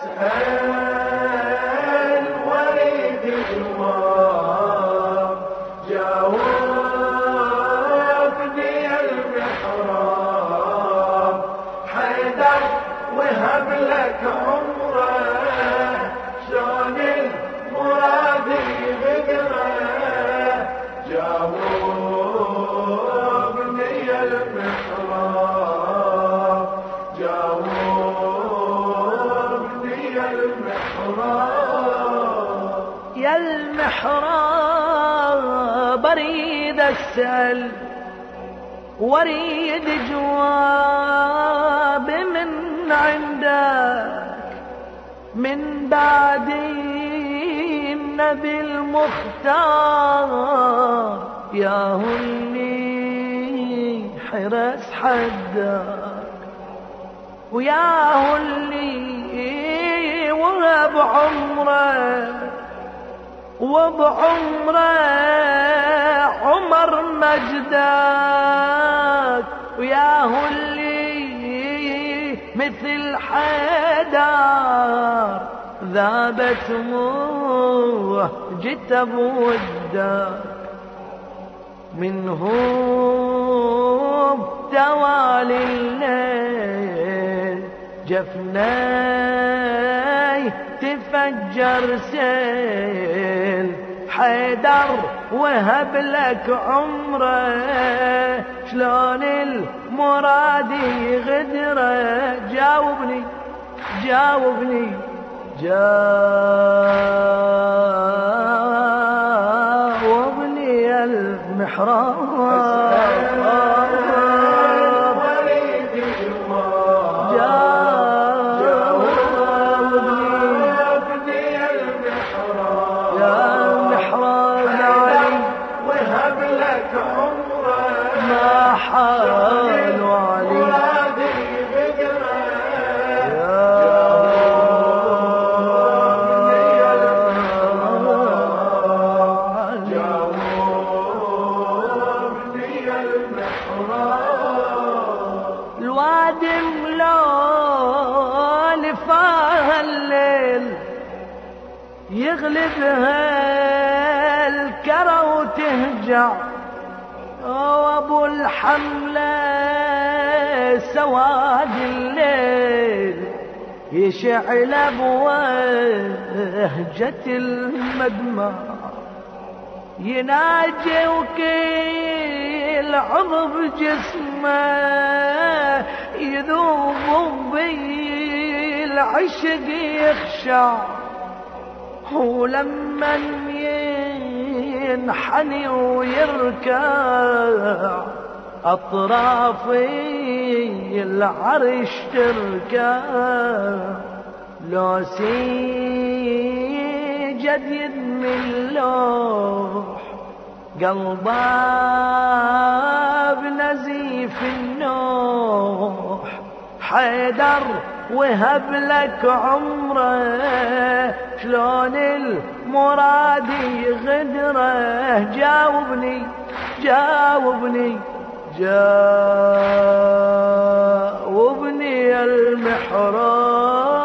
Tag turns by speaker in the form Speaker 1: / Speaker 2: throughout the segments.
Speaker 1: أسأل واريد جواب، جاوبني المحراب. حيدر وهب لك عمره، شلون المراد يغدره. جاوبني المحراب، جاوبني المحراب.
Speaker 2: يا المحراب اريد اسأل واريد جواب من عندك، من بعد النبي المختار. يا هو اللي حرس حدك، ويا هو اللي وهب عمره، وبعمره عمر مجدك. ويا هو اللي مثل حيدر ذابت موجته بودك. منهم توالي الليل جفناي تفجر سيل. حيدر وهب لك عمره، شلون المراد يغدره. جاوبني جاوبني جاوبني يا المحراب. الوادي ملول فاها الليل يغلبها الكرى وتهجع. وابو الحملة سواد الليل يشعل بوهجة المدمع. يناجي وكيل عضو بجسمه يذوب بالعشق يخشع. ولما ينحني ويركع أطراف العرش تركع. لو سجد يدمي اللوح قلبه بنزيف النوح. حيدر وهب لك عمره، شلون المراد يغدره. جاوبني جاوبني جاوبني يا المحراب.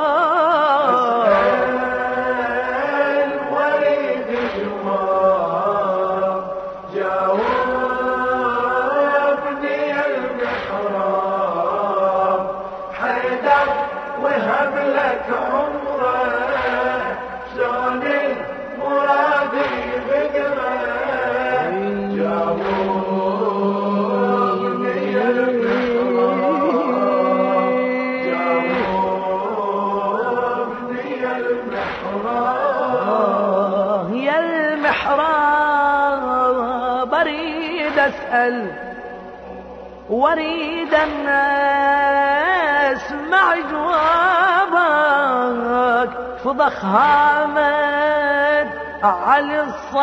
Speaker 1: وهب لك عمره، شلون المراد يغدره. جاوبني يا المحراب، جاوبني يا المحراب.
Speaker 2: يا المحراب اريد اسأل واريد ان اسمع جوابك. فضخامت على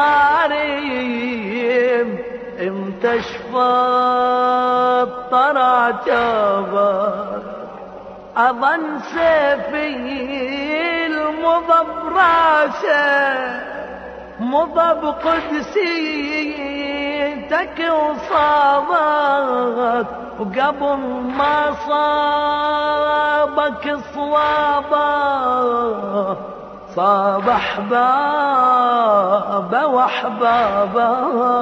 Speaker 2: الصارم امتى شفت طرعت جابك. اظن سيفي المضب راسه مضب قدسي جيتك وصابك وقبل ما صابك صوابه صاب أحبابه وأحبابه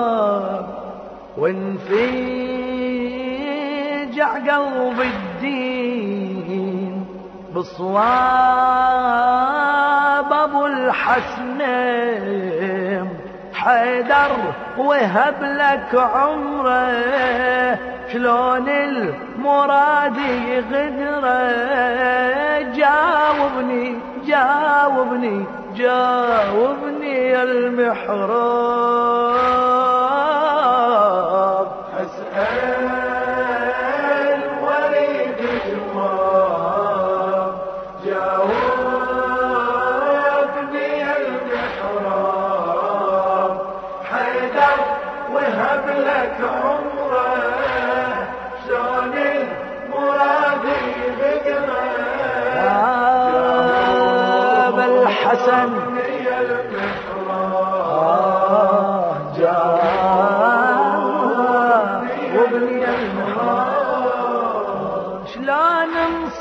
Speaker 2: وانفجع قلب الدين بصواب أبو الحسنين حيدر وهب لك عمره شلون المراد يغدره جاوبني جاوبني جاوبني يا المحراب
Speaker 1: أسأل وليد الجواب جاوبني يا المحراب حيدر وهب لك عمره شلون المراد يغدره
Speaker 2: جاب الحسن
Speaker 1: يا المحراب
Speaker 2: جاوبني يا المحراب شلون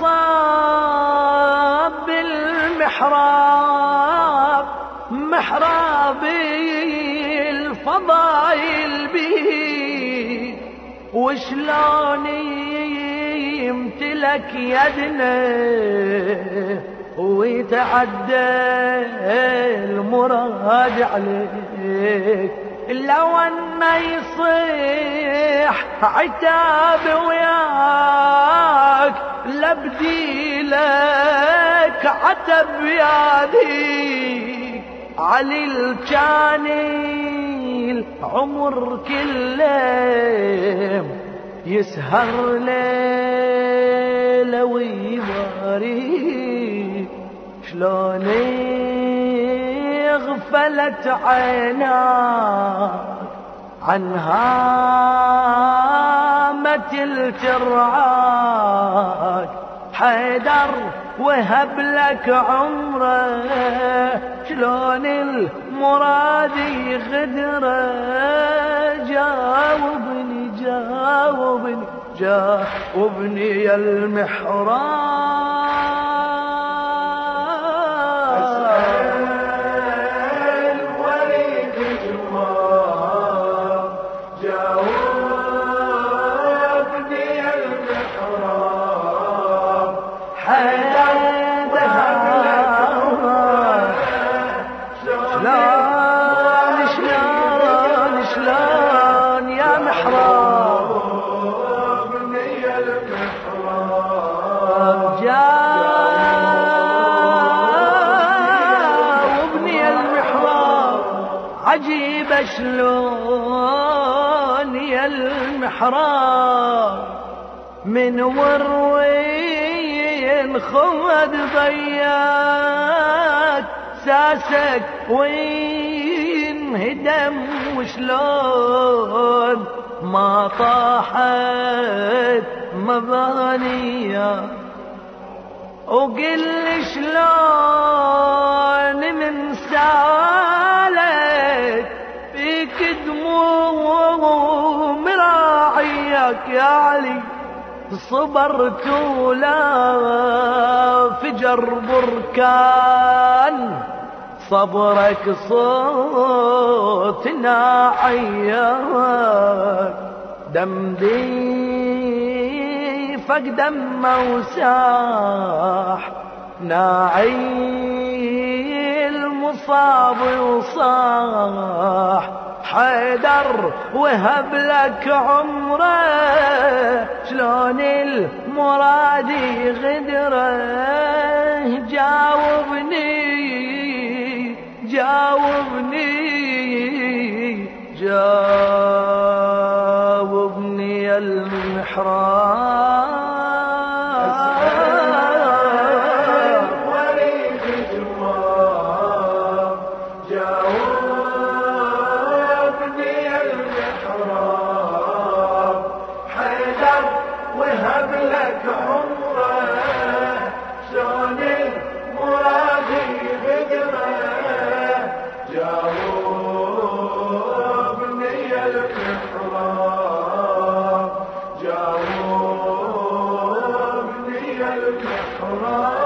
Speaker 2: انصاب بالمحراب محرابي الفضايل بيه وشلون يمتلك يدنا ويتعدى المراد عليك لو أنه يصيح عتاب وياك لبدي لك عتب ياديك علي الجاني عمر كله يسهر ليلة ويباريك شلون غفلت عيناك عن هامة الجرعاك حيدر وهب لك عمره شلون المراد يغدره جاوبني جاوبني جاوبني يا المحراب
Speaker 1: أسأل وليد الجواب جاوبني يا المحراب حيدر وهب لك عمره
Speaker 2: شلون يا محراب
Speaker 1: يا المحراب
Speaker 2: جاوبني يا المحراب عجيب شلون يا المحراب من وين خمد ضياك ساسك وين هدم وشلون ما طاحت مبانيا وقل شلون من سالك فيك دموع مراعيك يا علي صبرت ولا فجر بركان صبرك صوت ناعيك دم دي فقدم وساح ناعي المصاب وصاح حيدر وهب لك عمره شلون المراد يغدره جاوبني جاوبني جاوبني يا المحراب
Speaker 1: وليد الجواب جاوبني يا المحراب حيدر وهب لك عمره شلون المراد يغدره جاوبني يا المحراب المحراب